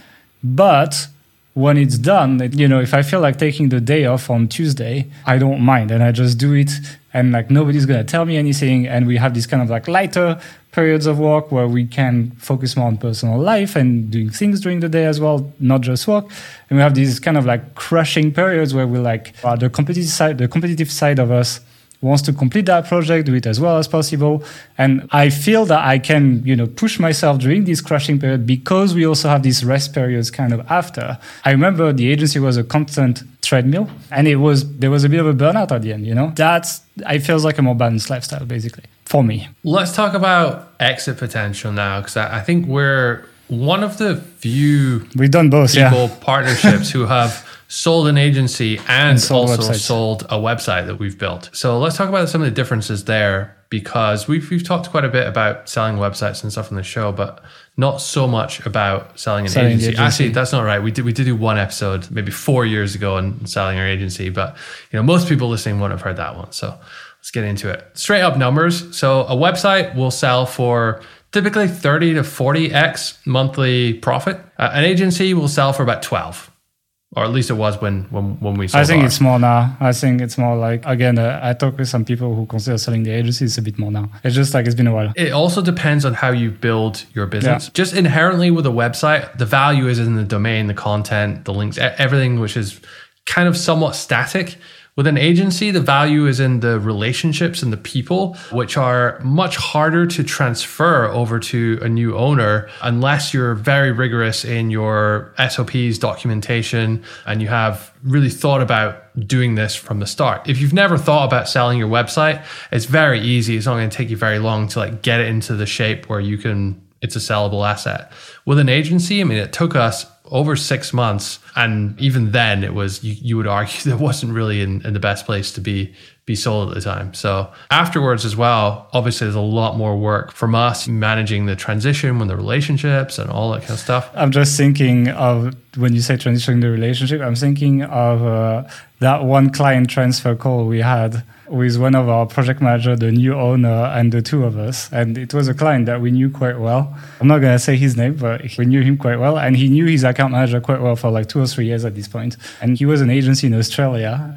But when it's done, you know, if I feel like taking the day off on Tuesday, I don't mind. And I just do it. And like nobody's going to tell me anything. And we have this kind of like lighter periods of work where we can focus more on personal life and doing things during the day as well, not just work. And we have these kind of like crushing periods where we're like, the competitive side of us wants to complete that project, do it as well as possible. And I feel that I can, you know, push myself during this crushing period because we also have these rest periods kind of after. I remember the agency was a constant treadmill, and there was a bit of a burnout at the end, you know? It feels like a more balanced lifestyle, basically, for me. Let's talk about exit potential now, because I think we're one of the few we've done both, partnerships who have sold an agency and also sold a website that we've built. So let's talk about some of the differences there, because we've talked quite a bit about selling websites and stuff on the show, but not so much about selling an agency. Actually, that's not right. We did do one episode maybe 4 years ago on selling our agency, but you know, most people listening won't have heard that one. So let's get into it. Straight up numbers. So a website will sell for typically 30 to 40x monthly profit. An agency will sell for about 12. Or at least it was when we sold. I think it's more now. I think it's more like, again, I talk with some people who consider selling the agency. It's a bit more now. It's just like it's been a while. It also depends on how you build your business. Yeah. Just inherently with a website, the value is in the domain, the content, the links, everything which is kind of somewhat static. With an agency, the value is in the relationships and the people, which are much harder to transfer over to a new owner unless you're very rigorous in your SOPs, documentation, and you have really thought about doing this from the start. If you've never thought about selling your website, it's very easy. It's not going to take you very long to like get it into the shape where it's a sellable asset. With an agency, I mean, it took us over 6 months. And even then it was, you would argue that wasn't really in the best place to be sold at the time. So afterwards as well, obviously there's a lot more work from us managing the transition with the relationships and all that kind of stuff. I'm just thinking of, when you say transitioning the relationship, I'm thinking of that one client transfer call we had with one of our project manager, the new owner, and the two of us. And it was a client that we knew quite well. I'm not going to say his name, but we knew him quite well. And he knew his account manager quite well for like 2 or 3 years at this point. And he was an agency in Australia.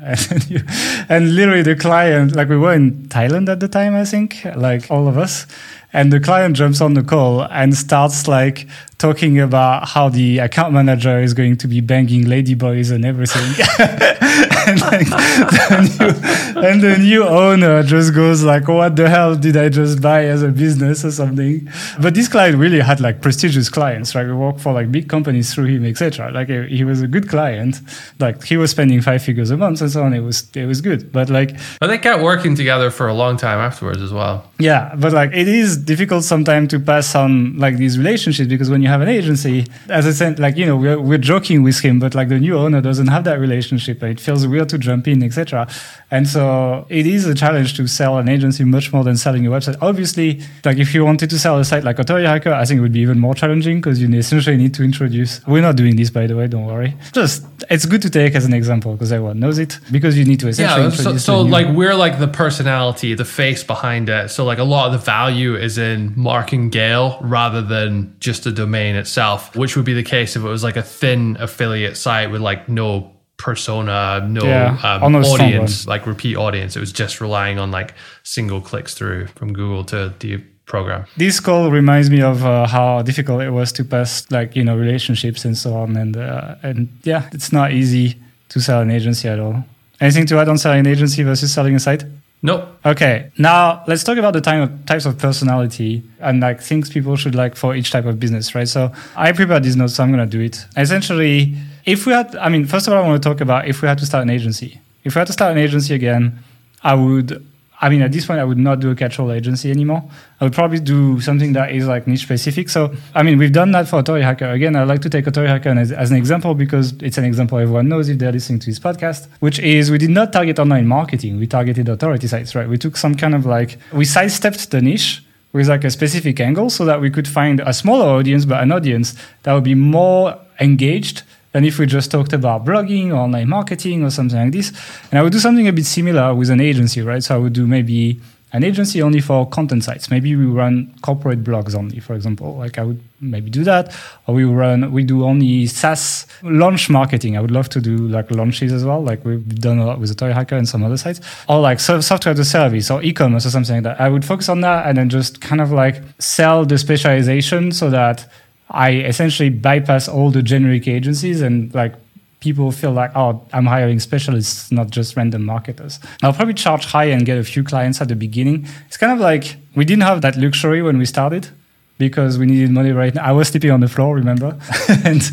And literally the client, like we were in Thailand at the time, I think, like all of us. And the client jumps on the call and starts like talking about how the account manager is going to be banging ladyboys and everything. and the new owner just goes like, what the hell did I just buy as a business or something? But this client really had like prestigious clients, right? We work for like big companies through him, etc. Like he was a good client. Like he was spending 5 figures a month and so on. It was good. But like, they kept working together for a long time afterwards as well. Yeah, but like it is difficult sometimes to pass on like these relationships, because when you have an agency, as I said, like, you know, we're joking with him, but like the new owner doesn't have that relationship. It feels weird to jump in, etc. And so it is a challenge to sell an agency much more than selling a website. Obviously, like if you wanted to sell a site like Authority Hacker, I think it would be even more challenging, because you essentially need to introduce. We're not doing this, by the way, don't worry. Just it's good to take as an example because everyone knows it, because you need to essentially introduce. So like we're like the personality, the face behind it. So like a lot of the value is in Mark and Gail rather than just the domain itself, which would be the case if it was like a thin affiliate site with like no persona, no audience, like repeat audience. It was just relying on like single clicks through from Google to the program. This call reminds me of how difficult it was to pass, like, you know, relationships and so on. And yeah, it's not easy to sell an agency at all. Anything to add on selling an agency versus selling a site? Nope. Okay, now let's talk about the types of personality and like things people should like for each type of business, right? So I prepared these notes, so I'm going to do it. Essentially, if we had, first of all, I want to talk about if we had to start an agency. If we had to start an agency again, at this point, I would not do a catch-all agency anymore. I would probably do something that is like niche specific. So, we've done that for Authority Hacker. Again, I'd like to take Authority Hacker as an example, because it's an example everyone knows if they're listening to this podcast, which is we did not target online marketing. We targeted authority sites, right? We took some kind of we sidestepped the niche with like a specific angle so that we could find a smaller audience, but an audience that would be more engaged than if we just talked about blogging or online marketing or something like this. And I would do something a bit similar with an agency, right? So I would do maybe an agency only for content sites. Maybe we run corporate blogs only, for example. Like I would maybe do that. Or we do only SaaS launch marketing. I would love to do like launches as well. Like we've done a lot with Authority Hacker and some other sites. Or like software as a service or e-commerce or something like that. I would focus on that and then just kind of like sell the specialization so that I essentially bypass all the generic agencies and like people feel like, oh, I'm hiring specialists, not just random marketers. I'll probably charge high and get a few clients at the beginning. It's kind of like we didn't have that luxury when we started because we needed money right now. I was sleeping on the floor, remember? And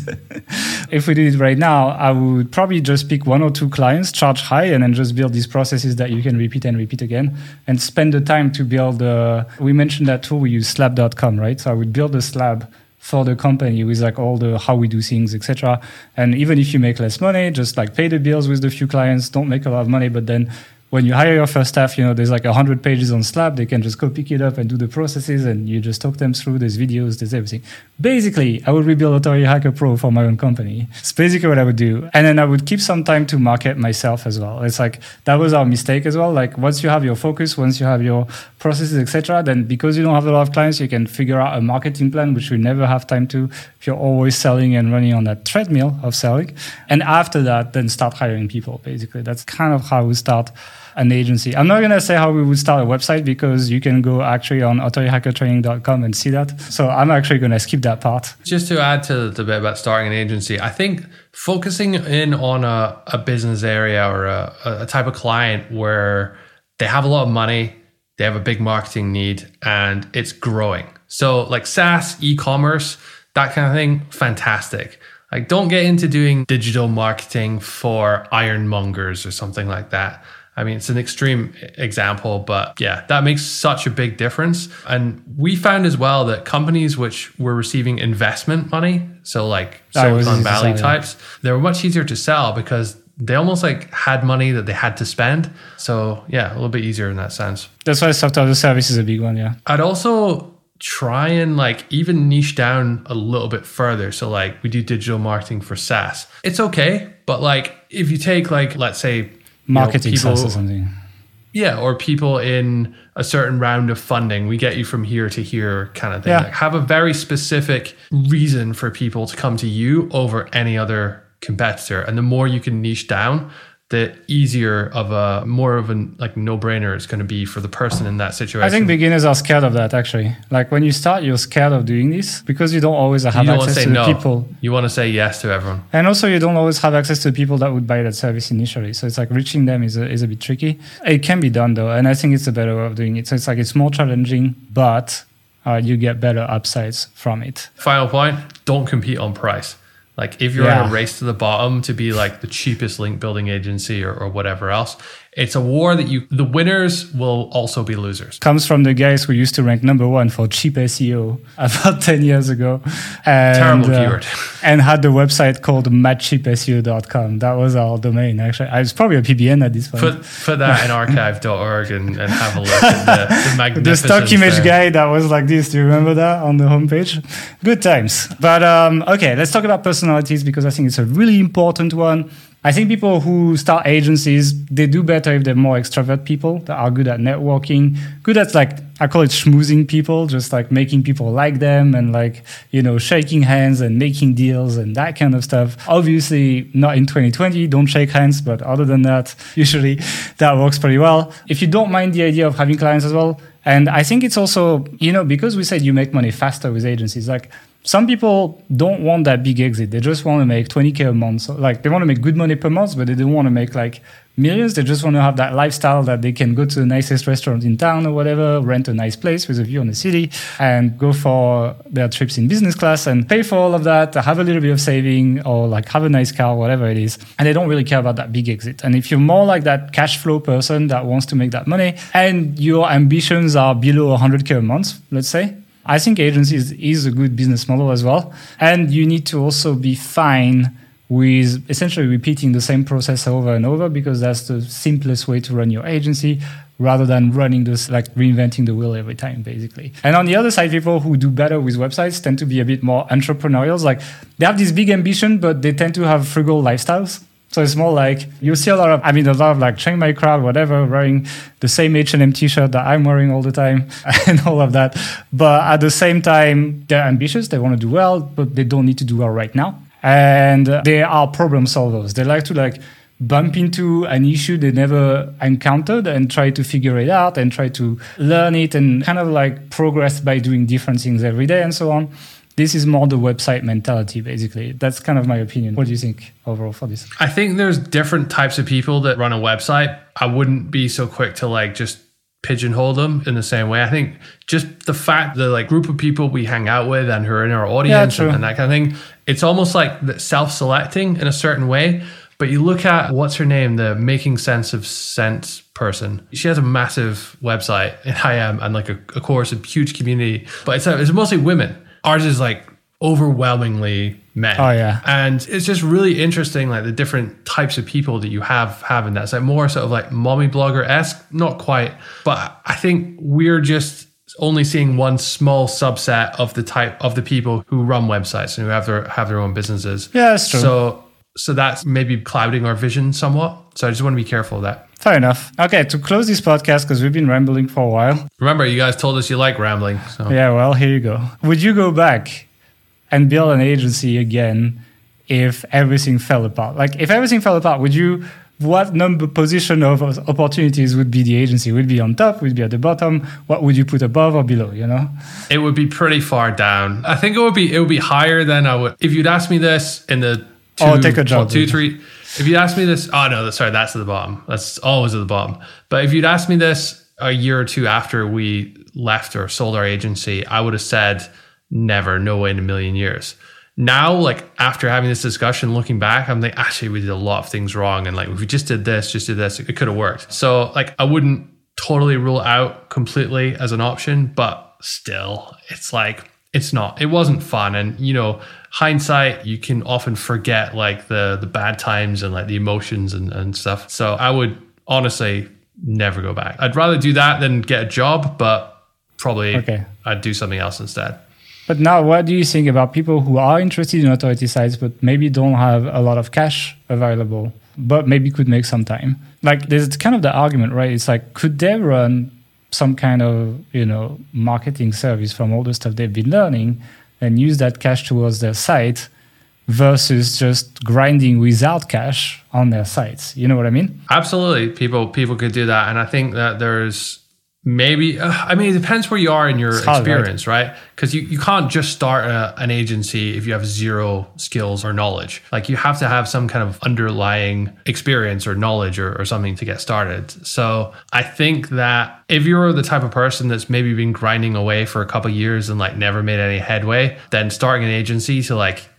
if we did it right now, I would probably just pick 1 or 2 clients, charge high, and then just build these processes that you can repeat and repeat again and spend the time to build we mentioned that tool, we use slab.com, right? So I would build a slab for the company with like all the how we do things, etc. And even if you make less money, just like pay the bills with the few clients, don't make a lot of money, but then when you hire your first staff, there's like 100 pages on Slab. They can just go pick it up and do the processes, and you just talk them through. There's videos, there's everything. Basically, I would rebuild Authority Hacker Pro for my own company. It's basically what I would do. And then I would keep some time to market myself as well. It's like, that was our mistake as well. Like once you have your focus, once you have your processes, etc., then because you don't have a lot of clients, you can figure out a marketing plan, which we never have time to if you're always selling and running on that treadmill of selling. And after that, then start hiring people, basically. That's kind of how we start an agency. I'm not going to say how we would start a website because you can go actually on authorityhackertraining.com and see that. So I'm actually going to skip that part. Just to add to the bit about starting an agency, I think focusing in on a business area or a type of client where they have a lot of money, they have a big marketing need, and it's growing. So like SaaS, e-commerce, that kind of thing, fantastic. Like don't get into doing digital marketing for ironmongers or something like that. It's an extreme example, but yeah, that makes such a big difference. And we found as well that companies which were receiving investment money, so like Silicon Valley types, they were much easier to sell because they almost like had money that they had to spend. So yeah, a little bit easier in that sense. That's why software as a service is a big one, yeah. I'd also try and like even niche down a little bit further. So like we do digital marketing for SaaS. It's okay, but like if you take like, let's say, marketing SaaS or something. Yeah, or people in a certain round of funding, we get you from here to here kind of thing. Yeah. Like have a very specific reason for people to come to you over any other competitor. And the more you can niche down, the easier more of a like no-brainer it's going to be for the person in that situation. I think beginners are scared of that actually. Like when you start, you're scared of doing this because you don't always have access to the people. You want to say yes to everyone. And also you don't always have access to the people that would buy that service initially. So it's like reaching them is a bit tricky. It can be done though. And I think it's a better way of doing it. So it's like it's more challenging, but you get better upsides from it. Final point, don't compete on price. Like if you're in a race to the bottom to be like the cheapest link building agency or whatever else, it's a war that the winners will also be losers. Comes from the guys who used to rank #1 for cheap SEO about 10 years ago. And, terrible keyword. And had the website called madcheapseo.com. That was our domain, actually. I was probably a PBN at this point. Put that in archive.org and have a look at the magnificence. The stock image guy that was like this. Do you remember that on the homepage? Good times. But okay, let's talk about personalities because I think it's a really important one. I think people who start agencies, they do better if they're more extrovert people that are good at networking, good at like, I call it schmoozing people, just like making people like them and like, you know, shaking hands and making deals and that kind of stuff. Obviously not in 2020, don't shake hands, but other than that, usually that works pretty well. If you don't mind the idea of having clients as well, and I think it's also, you know, because we said you make money faster with agencies, like some people don't want that big exit. They just want to make 20K a month. So, like they want to make good money per month, but they don't want to make like millions. They just want to have that lifestyle that they can go to the nicest restaurant in town or whatever, rent a nice place with a view on the city and go for their trips in business class and pay for all of that, have a little bit of saving or like have a nice car, whatever it is. And they don't really care about that big exit. And if you're more like that cash flow person that wants to make that money and your ambitions are below 100K a month, let's say, I think agencies is a good business model as well. And you need to also be fine with essentially repeating the same process over and over because that's the simplest way to run your agency rather than running this, like reinventing the wheel every time, basically. And on the other side, people who do better with websites tend to be a bit more entrepreneurial. Like they have this big ambition, but they tend to have frugal lifestyles. So it's more like you see a lot of like Chiang Mai crowd, whatever, wearing the same H&M t-shirt that I'm wearing all the time and all of that. But at the same time, they're ambitious. They want to do well, but they don't need to do well right now. And they are problem solvers. They like to like bump into an issue they never encountered and try to figure it out and try to learn it and kind of like progress by doing different things every day and so on. This is more the website mentality, basically. That's kind of my opinion. What do you think overall for this? I think there's different types of people that run a website. I wouldn't be so quick to like just pigeonhole them in the same way. I think just the fact the like group of people we hang out with and who are in our audience and that kind of thing, it's almost like self-selecting in a certain way. But you look at, what's her name, the Making Sense of Sense person. She has a massive website in IM and like a course, a huge community, but it's mostly women. Ours is like overwhelmingly men. Oh yeah. And it's just really interesting, like the different types of people that you have in that. It's like more sort of like mommy blogger-esque, not quite. But I think we're just only seeing one small subset of the type of the people who run websites and who have their own businesses. Yeah, that's true. So that's maybe clouding our vision somewhat. So I just want to be careful of that. Fair enough. Okay, to close this podcast, because we've been rambling for a while. Remember, you guys told us you like rambling. So. Yeah, well, here you go. Would you go back and build an agency again if everything fell apart? Like, if everything fell apart, what number position of opportunities would be the agency? Would it be on top? Would it be at the bottom? What would you put above or below, you know? It would be pretty far down. I think it would be higher than I would. If you'd asked me this in the take a job. 2-3... If you asked me this, that's at the bottom. That's always at the bottom. But if you'd asked me this a year or two after we left or sold our agency, I would have said never, no way in a million years. Now, like after having this discussion, looking back, I'm like, actually, we did a lot of things wrong. And like, if we just did this, it could have worked. So like, I wouldn't totally rule out completely as an option, but still, it's like, it wasn't fun. And, you know, hindsight, you can often forget like the bad times and like the emotions and stuff. So I would honestly never go back. I'd rather do that than get a job, but probably I'd do something else instead. But now, what do you think about people who are interested in authority sites, but maybe don't have a lot of cash available, but maybe could make some time? Like there's kind of the argument, right? It's like, could they run some kind of, you know, marketing service from all the stuff they've been learning and use that cash towards their site versus just grinding without cash on their sites? You know what I mean? Absolutely. People could do that. And I think that there's maybe, it depends where you are in your experience, right? Because you can't just start an agency if you have zero skills or knowledge. Like you have to have some kind of underlying experience or knowledge or something to get started. So I think that if you're the type of person that's maybe been grinding away for a couple of years and like never made any headway, then starting an agency to like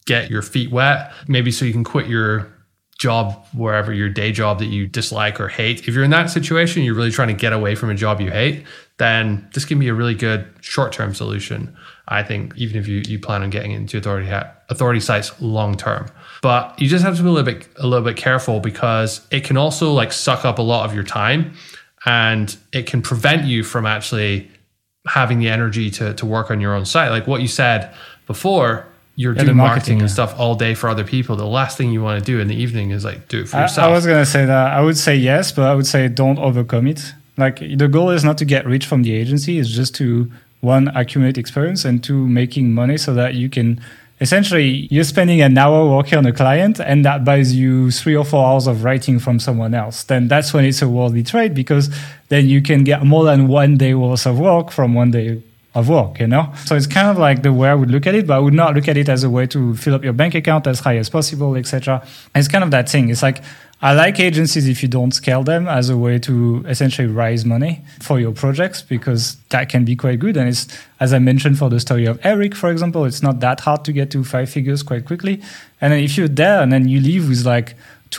get your feet wet, maybe so you can quit your job, wherever your day job that you dislike or hate. If you're in that situation, you're really trying to get away from a job you hate, then this can be a really good short-term solution, I think, even if you plan on getting into authority sites long-term. But you just have to be a little bit careful, because it can also like suck up a lot of your time, and it can prevent you from actually having the energy to work on your own site. Like what you said before, you're doing marketing and stuff all day for other people. The last thing you want to do in the evening is like do it for yourself. I was going to say that. I would say yes, but I would say don't overcommit. Like the goal is not to get rich from the agency. It's just to, one, accumulate experience, and two, making money so that you can, essentially, you're spending an hour working on a client and that buys you 3 or 4 hours of writing from someone else. Then that's when it's a worthy trade, because then you can get more than 1 day worth of work from 1 day of work, you know? So it's kind of like the way I would look at it, but I would not look at it as a way to fill up your bank account as high as possible, etc. It's kind of that thing. It's like, I like agencies if you don't scale them, as a way to essentially raise money for your projects, because that can be quite good. And it's, as I mentioned for the story of Eric, for example, it's not that hard to get to 5 figures quite quickly. And then if you're there and then you leave with like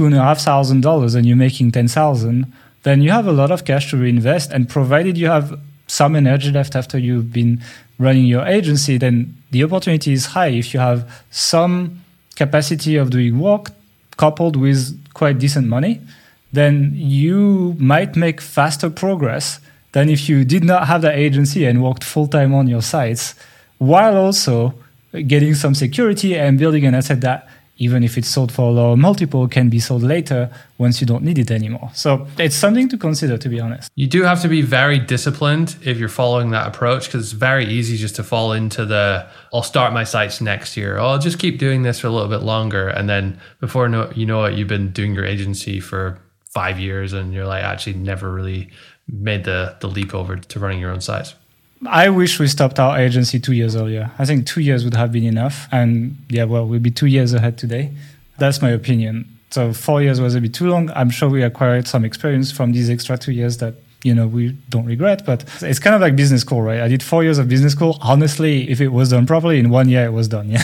$2,500 and you're making 10,000, then you have a lot of cash to reinvest. And provided you have some energy left after you've been running your agency, then the opportunity is high. If you have some capacity of doing work coupled with quite decent money, then you might make faster progress than if you did not have that agency and worked full-time on your sites, while also getting some security and building an asset that, even if it's sold for a lower multiple, can be sold later once you don't need it anymore. So it's something to consider, to be honest. You do have to be very disciplined if you're following that approach, because it's very easy just to fall into I'll start my sites next year. I'll just keep doing this for a little bit longer. And then before you know it, you've been doing your agency for 5 years and you're like actually never really made the leap over to running your own sites. I wish we stopped our agency 2 years earlier. I think 2 years would have been enough. And yeah, well, we'll be 2 years ahead today. That's my opinion. So 4 years was a bit too long. I'm sure we acquired some experience from these extra 2 years that, we don't regret. But it's kind of like business school, right? I did 4 years of business school. Honestly, if it was done properly, in 1 year, it was done. Yeah,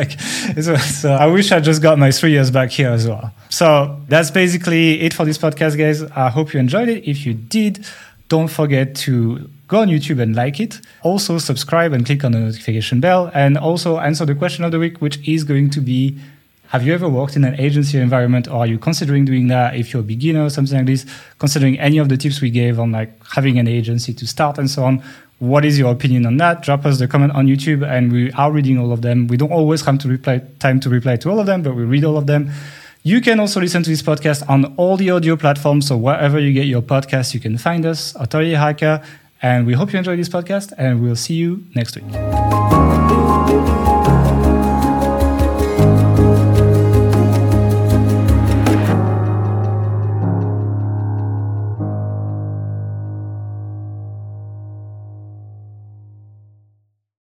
so I wish I just got my 3 years back here as well. So that's basically it for this podcast, guys. I hope you enjoyed it. If you did, don't forget to go on YouTube and like it. Also subscribe and click on the notification bell. And also answer the question of the week, which is going to be, have you ever worked in an agency environment, or are you considering doing that if you're a beginner or something like this? Considering any of the tips we gave on like having an agency to start and so on, what is your opinion on that? Drop us the comment on YouTube and we are reading all of them. We don't always have time to reply to all of them, but we read all of them. You can also listen to this podcast on all the audio platforms. So wherever you get your podcast, you can find us, Authority Hacker. And we hope you enjoyed this podcast, and we'll see you next week.